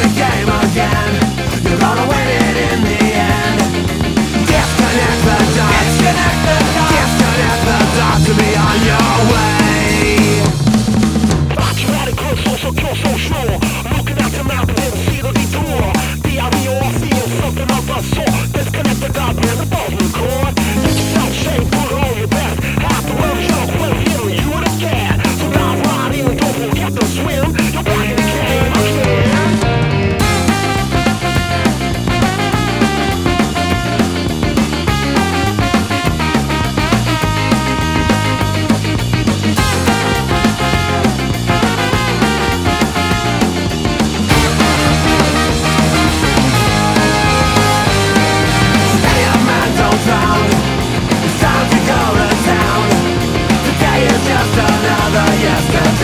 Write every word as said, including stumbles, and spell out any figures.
the game again. You're gonna win it in the end. Disconnect the dots. Disconnect the dots. Disconnect the dots to be on your way. Radical, social, kill, so sure. Looking at the map and didn't see the detour. D R E O seeing something of the sort. Disconnect the dots, man, the ball's record. Get yourself shaped, put it on your best. Have to work, yourself, well, here, you would have cared. So dive right in, don't forget to swim. You're back in the game again. It's time to go to town. Today is just another yesterday.